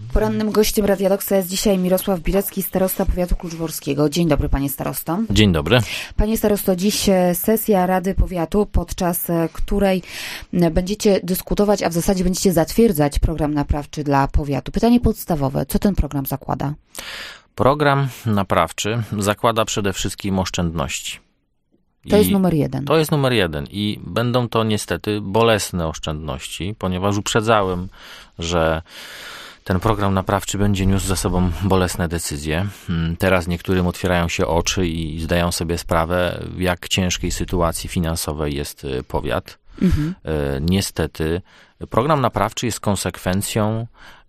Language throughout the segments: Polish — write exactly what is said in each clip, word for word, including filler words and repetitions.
Porannym gościem Radia Doksa jest dzisiaj Mirosław Bilecki, starosta powiatu kluczborskiego. Dzień dobry, panie starosto. Dzień dobry. Panie starosto, dziś sesja Rady Powiatu, podczas której będziecie dyskutować, a w zasadzie będziecie zatwierdzać program naprawczy dla powiatu. Pytanie podstawowe, co ten program zakłada? Program naprawczy zakłada przede wszystkim oszczędności. To jest numer jeden. To jest numer jeden i będą to niestety bolesne oszczędności, ponieważ uprzedzałem, że ten program naprawczy będzie niósł za sobą bolesne decyzje. Teraz niektórym otwierają się oczy i zdają sobie sprawę, w jak ciężkiej sytuacji finansowej jest powiat. Mhm. Niestety program naprawczy jest konsekwencją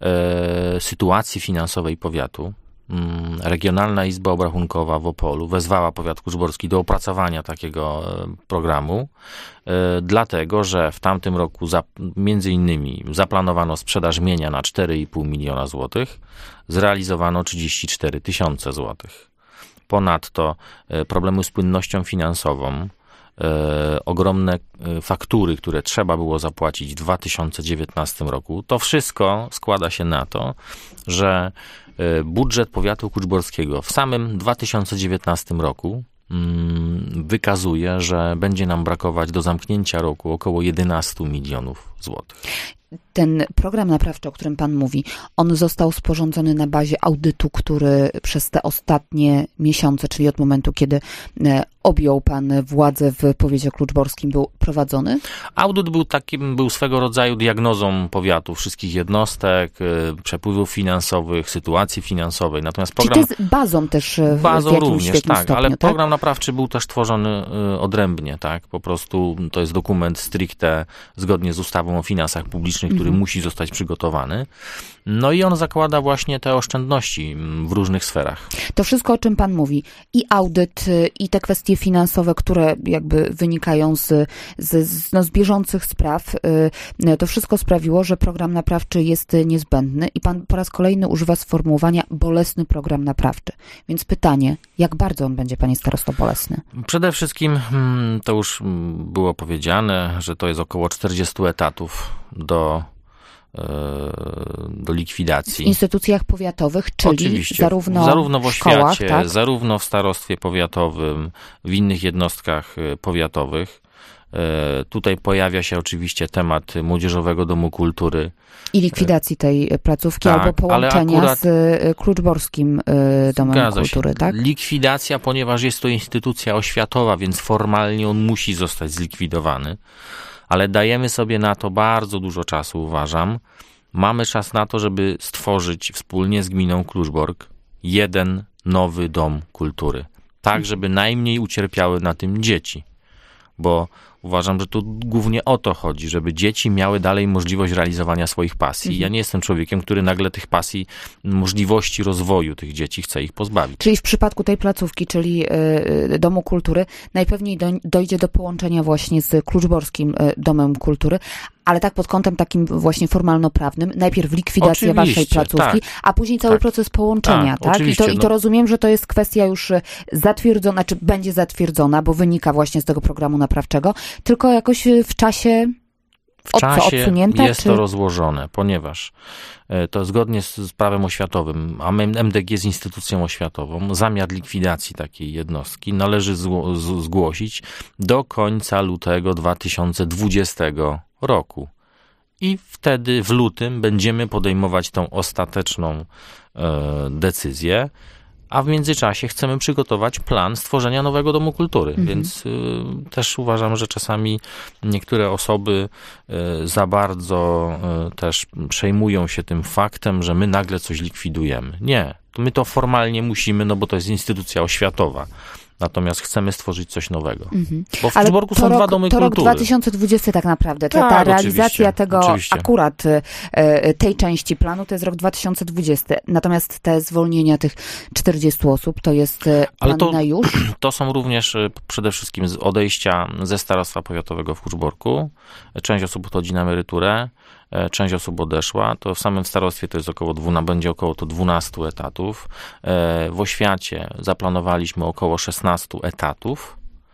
sytuacji finansowej powiatu. Regionalna Izba Obrachunkowa w Opolu wezwała powiat kluczborski do opracowania takiego programu, dlatego że w tamtym roku za, między innymi zaplanowano sprzedaż mienia na cztery i pół miliona złotych, zrealizowano trzydzieści cztery tysiące złotych. Ponadto problemy z płynnością finansową, E, ogromne faktury, które trzeba było zapłacić w dwa tysiące dziewiętnastym roku. To wszystko składa się na to, że budżet powiatu kluczborskiego w samym dwa tysiące dziewiętnastym roku mm, wykazuje, że będzie nam brakować do zamknięcia roku około jedenaście milionów złotych. Ten program naprawczy, o którym pan mówi, on został sporządzony na bazie audytu, który przez te ostatnie miesiące, czyli od momentu, kiedy objął pan władzę w powiecie kluczborskim, był prowadzony? Audyt był takim, był swego rodzaju diagnozą powiatu, wszystkich jednostek, przepływów finansowych, sytuacji finansowej. Natomiast program... Czyli to jest bazą też bazą w jakimś również, tak, stopniu, ale tak? program naprawczy był też tworzony odrębnie, tak? Po prostu to jest dokument stricte zgodnie z ustawą o finansach publicznych, który mhm. musi zostać przygotowany. No i on zakłada właśnie te oszczędności w różnych sferach. To wszystko, o czym pan mówi, i audyt, i te kwestie finansowe, które jakby wynikają z, z, z, no, z bieżących spraw, to wszystko sprawiło, że program naprawczy jest niezbędny i pan po raz kolejny używa sformułowania bolesny program naprawczy. Więc pytanie, jak bardzo on będzie, panie starosto, bolesny? Przede wszystkim to już było powiedziane, że to jest około czterdziestu etatów do do likwidacji. W instytucjach powiatowych, czyli Oczywiście, zarówno, zarówno w szkołach, oświacie, tak? zarówno w starostwie powiatowym, w innych jednostkach powiatowych. Tutaj pojawia się oczywiście temat Młodzieżowego Domu Kultury. I likwidacji tej placówki, tak, albo połączenia akurat, z kluczborskim Domem Kultury, się. tak? Likwidacja, ponieważ jest to instytucja oświatowa, więc formalnie on musi zostać zlikwidowany. Ale dajemy sobie na to bardzo dużo czasu, uważam. Mamy czas na to, żeby stworzyć wspólnie z gminą Kluczbork jeden nowy dom kultury. Tak, żeby najmniej ucierpiały na tym dzieci. Bo uważam, że tu głównie o to chodzi, żeby dzieci miały dalej możliwość realizowania swoich pasji. Mhm. Ja nie jestem człowiekiem, który nagle tych pasji, możliwości rozwoju tych dzieci chce ich pozbawić. Czyli w przypadku tej placówki, czyli y, Domu Kultury, najpewniej do, dojdzie do połączenia właśnie z kluczborskim y, Domem Kultury, ale tak pod kątem takim właśnie formalno-prawnym. Najpierw likwidacja oczywiście, waszej placówki, tak, a później cały tak, proces połączenia, tak? tak? I to, no. I to rozumiem, że to jest kwestia już zatwierdzona, czy będzie zatwierdzona, bo wynika właśnie z tego programu naprawczego, tylko jakoś w czasie W czasie odsunięta, jest czy... to rozłożone, ponieważ to zgodnie z, z prawem oświatowym, a M D G jest instytucją oświatową, zamiar likwidacji takiej jednostki należy zło, z, zgłosić do końca lutego dwa tysiące dwudziestego roku. I wtedy w lutym będziemy podejmować tą ostateczną e, decyzję, a w międzyczasie chcemy przygotować plan stworzenia nowego Domu Kultury, mhm. więc y, też uważam, że czasami niektóre osoby y, za bardzo y, też przejmują się tym faktem, że my nagle coś likwidujemy. Nie, to my to formalnie musimy, no bo to jest instytucja oświatowa. Natomiast chcemy stworzyć coś nowego. Mm-hmm. Bo w Kluczborku są rok, dwa domy to kultury. To rok dwa tysiące dwudziesty tak naprawdę. Ta, tak, ta realizacja oczywiście, tego oczywiście. akurat e, tej części planu to jest rok dwa tysiące dwudziesty. Natomiast te zwolnienia tych czterdziestu osób to jest plan Ale to, na już? To są również przede wszystkim odejścia ze starostwa powiatowego w Kluczborku. Część osób odchodzi na emeryturę. Część osób odeszła, to w samym starostwie to jest około dwunastu, będzie około to dwunastu etatów. W oświacie zaplanowaliśmy około szesnastu etatów.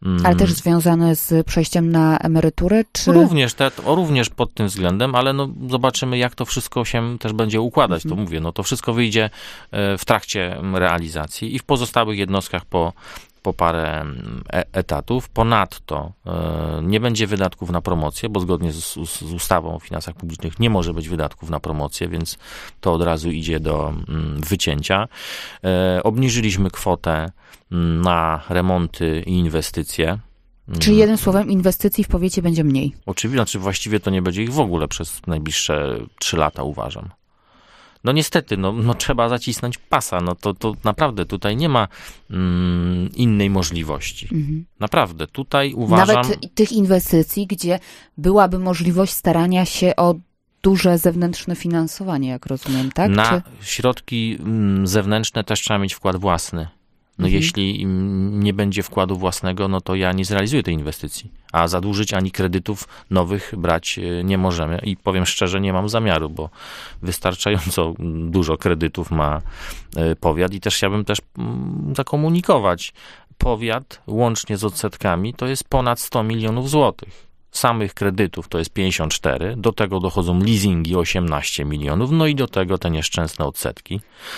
Ale też związane z przejściem na emeryturę? Czy... Również, te, o, również pod tym względem, ale no, zobaczymy, jak to wszystko się też będzie układać. Mhm. To mówię, no to wszystko wyjdzie w trakcie realizacji i w pozostałych jednostkach po po parę etatów. Ponadto nie będzie wydatków na promocję, bo zgodnie z, z ustawą o finansach publicznych nie może być wydatków na promocję, więc to od razu idzie do wycięcia. Obniżyliśmy kwotę na remonty i inwestycje. Czyli jednym słowem inwestycji w powiecie będzie mniej? Oczywiście, znaczy właściwie to nie będzie ich w ogóle przez najbliższe trzy lata, uważam. No niestety, no, no trzeba zacisnąć pasa, no to, to naprawdę tutaj nie ma mm, innej możliwości. Mhm. Naprawdę, tutaj uważam... Nawet tych inwestycji, gdzie byłaby możliwość starania się o duże zewnętrzne finansowanie, jak rozumiem, tak? Na Czy... środki mm, zewnętrzne też trzeba mieć wkład własny. No mhm. jeśli nie będzie wkładu własnego, no to ja nie zrealizuję tej inwestycji. A zadłużyć ani kredytów nowych brać nie możemy. I powiem szczerze, nie mam zamiaru, bo wystarczająco dużo kredytów ma powiat i też chciałbym też zakomunikować. Powiat łącznie z odsetkami to jest ponad sto milionów złotych. Samych kredytów to jest pięćdziesiąt cztery, do tego dochodzą leasingi osiemnaście milionów, no i do tego te nieszczęsne odsetki,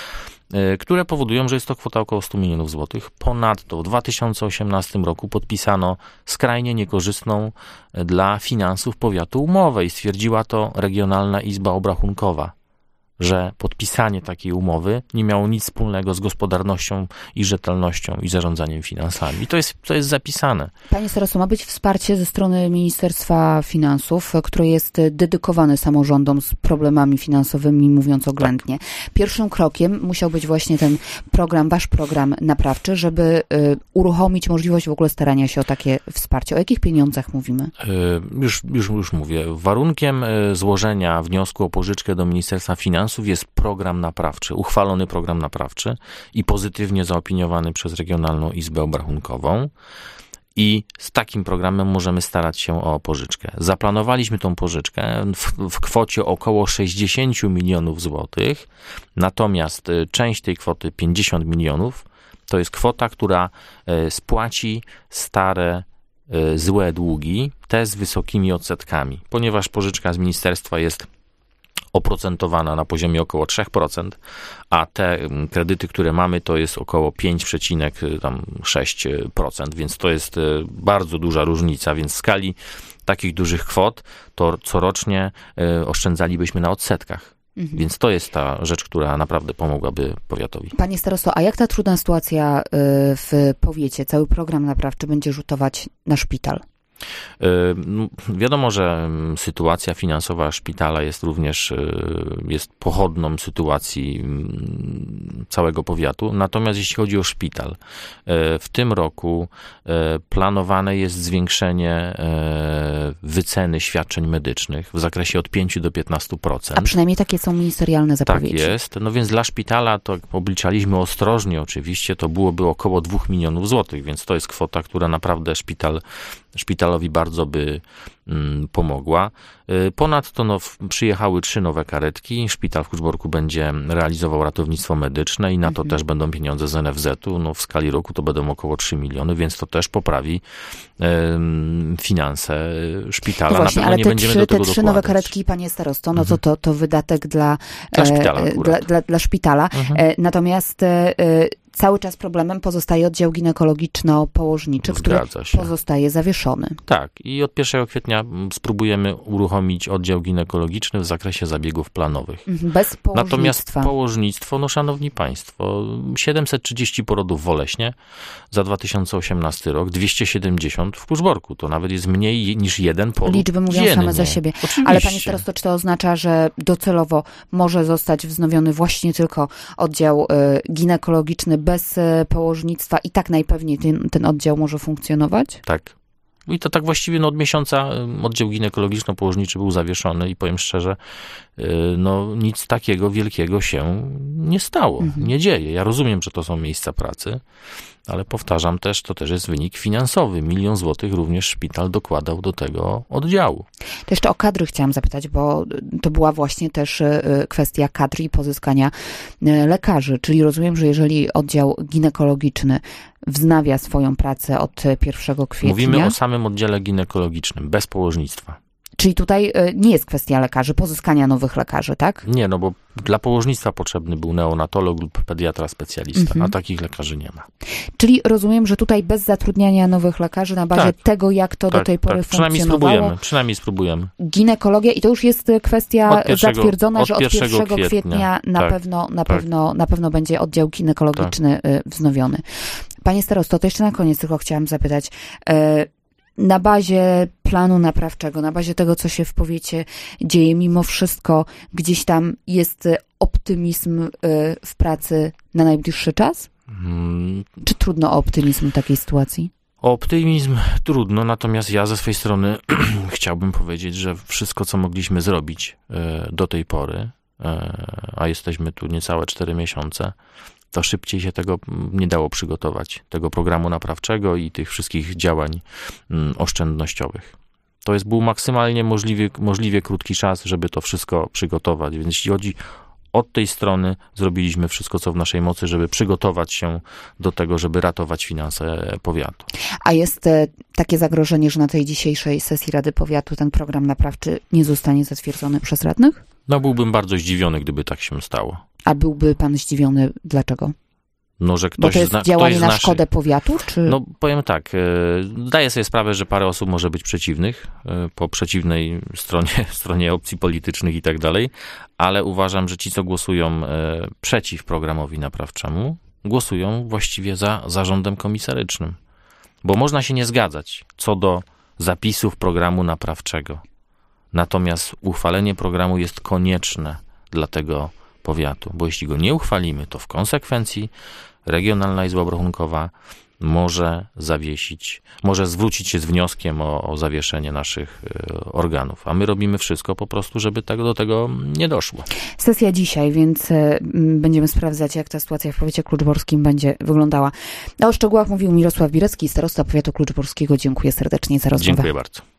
które powodują, że jest to kwota około sto milionów złotych. Ponadto w dwa tysiące osiemnastym roku podpisano skrajnie niekorzystną dla finansów powiatu umowę i stwierdziła to Regionalna Izba Obrachunkowa, że podpisanie takiej umowy nie miało nic wspólnego z gospodarnością i rzetelnością i zarządzaniem finansami. I to jest, to jest zapisane. Panie starosto, ma być wsparcie ze strony Ministerstwa Finansów, które jest dedykowane samorządom z problemami finansowymi, mówiąc oględnie. Tak. Pierwszym krokiem musiał być właśnie ten program, wasz program naprawczy, żeby y, uruchomić możliwość w ogóle starania się o takie wsparcie. O jakich pieniądzach mówimy? Yy, już, już, już mówię. Warunkiem złożenia wniosku o pożyczkę do Ministerstwa Finansów jest program naprawczy, uchwalony program naprawczy i pozytywnie zaopiniowany przez Regionalną Izbę Obrachunkową. I z takim programem możemy starać się o pożyczkę. Zaplanowaliśmy tą pożyczkę w, w kwocie około sześćdziesiąt milionów złotych, natomiast część tej kwoty, pięćdziesiąt milionów, to jest kwota, która spłaci stare, złe długi, te z wysokimi odsetkami, ponieważ pożyczka z ministerstwa jest oprocentowana na poziomie około trzy procent, a te kredyty, które mamy, to jest około pięć przecinek sześć procent, więc to jest bardzo duża różnica, więc w skali takich dużych kwot to corocznie oszczędzalibyśmy na odsetkach. Mhm. Więc to jest ta rzecz, która naprawdę pomogłaby powiatowi. Panie starosto, a jak ta trudna sytuacja w powiecie, cały program naprawczy będzie rzutować na szpital? Wiadomo, że sytuacja finansowa szpitala jest również jest pochodną sytuacji całego powiatu. Natomiast jeśli chodzi o szpital, w tym roku planowane jest zwiększenie wyceny świadczeń medycznych w zakresie od pięć do piętnastu procent. A przynajmniej takie są ministerialne zapowiedzi. Tak jest. No więc dla szpitala, to obliczaliśmy ostrożnie oczywiście, to byłoby około dwóch milionów złotych, więc to jest kwota, która naprawdę szpital szpitalowi bardzo by mm, pomogła. Ponadto no, przyjechały trzy nowe karetki. Szpital w Kluczborku będzie realizował ratownictwo medyczne i na to mhm. też będą pieniądze z en ef zetu. No, w skali roku to będą około trzy miliony, więc to też poprawi um, finanse szpitala. No właśnie, na pewno ale nie te będziemy trzy, do tego te trzy dokładać. nowe karetki, panie starosto, no mhm. to, to to wydatek dla, dla szpitala. E, dla, dla, dla szpitala. Mhm. E, natomiast e, cały czas problemem pozostaje oddział ginekologiczno-położniczy, który pozostaje zawieszony. Tak, i od pierwszego kwietnia spróbujemy uruchomić oddział ginekologiczny w zakresie zabiegów planowych. Bez położnictwa. Natomiast położnictwo, no szanowni państwo, siedemset trzydzieści porodów w Oleśnie za dwa tysiące osiemnasty rok, dwieście siedemdziesiąt w Kluczborku. To nawet jest mniej niż jeden poród Liczby mówią dziennie. same za siebie. Oczywiście. Ale panie starosto, czy to oznacza, że docelowo może zostać wznowiony właśnie tylko oddział y, ginekologiczny bez y, położnictwa i tak najpewniej ten, ten oddział może funkcjonować? Tak. I to tak właściwie no, od miesiąca oddział ginekologiczno-położniczy był zawieszony i powiem szczerze, no nic takiego wielkiego się nie stało, mhm. nie dzieje. Ja rozumiem, że to są miejsca pracy, ale powtarzam też, to też jest wynik finansowy. Milion złotych również szpital dokładał do tego oddziału. To jeszcze o kadry chciałam zapytać, bo to była właśnie też kwestia kadry i pozyskania lekarzy. Czyli rozumiem, że jeżeli oddział ginekologiczny wznawia swoją pracę od pierwszego kwietnia. Mówimy o samym oddziale ginekologicznym, bez położnictwa. Czyli tutaj nie jest kwestia lekarzy, pozyskania nowych lekarzy, tak? Nie, no bo dla położnictwa potrzebny był neonatolog lub pediatra specjalista, mhm. a takich lekarzy nie ma. Czyli rozumiem, że tutaj bez zatrudniania nowych lekarzy na bazie tak. tego, jak to tak, do tej pory tak. Przynajmniej funkcjonowało. Spróbujemy, przynajmniej spróbujemy. Ginekologia i to już jest kwestia pierwszego, zatwierdzona, od że od pierwszego kwietnia, kwietnia na, tak, pewno, na, tak. pewno, na pewno będzie oddział ginekologiczny tak. wznowiony. Panie starosto, to jeszcze na koniec tylko chciałam zapytać. Na bazie planu naprawczego, na bazie tego, co się w powiecie dzieje, mimo wszystko gdzieś tam jest optymizm w pracy na najbliższy czas? Hmm. Czy trudno o optymizm w takiej sytuacji? O optymizm trudno, natomiast ja ze swojej strony chciałbym powiedzieć, że wszystko, co mogliśmy zrobić do tej pory, a jesteśmy tu niecałe cztery miesiące, to szybciej się tego nie dało przygotować, tego programu naprawczego i tych wszystkich działań oszczędnościowych. To jest był maksymalnie możliwie, możliwie krótki czas, żeby to wszystko przygotować, więc jeśli chodzi od tej strony, zrobiliśmy wszystko, co w naszej mocy, żeby przygotować się do tego, żeby ratować finanse powiatu. A jest takie zagrożenie, że na tej dzisiejszej sesji Rady Powiatu ten program naprawczy nie zostanie zatwierdzony przez radnych? No byłbym bardzo zdziwiony, gdyby tak się stało. A byłby pan zdziwiony dlaczego? No, że ktoś Bo to jest zna, działanie ktoś na naszych... szkodę powiatu? Czy... No powiem tak, zdaję sobie sprawę, że parę osób może być przeciwnych, po przeciwnej stronie, stronie opcji politycznych i tak dalej, ale uważam, że ci, co głosują przeciw programowi naprawczemu, głosują właściwie za zarządem komisarycznym. Bo można się nie zgadzać co do zapisów programu naprawczego. Natomiast uchwalenie programu jest konieczne dla tego powiatu, bo jeśli go nie uchwalimy, to w konsekwencji Regionalna Izba Obrachunkowa może zawiesić, może zwrócić się z wnioskiem o, o zawieszenie naszych organów, a my robimy wszystko po prostu, żeby tego, do tego nie doszło. Sesja dzisiaj, więc będziemy sprawdzać, jak ta sytuacja w powiecie kluczborskim będzie wyglądała. A o szczegółach mówił Mirosław Birecki, starosta powiatu kluczborskiego. Dziękuję serdecznie za rozmowę. Dziękuję bardzo.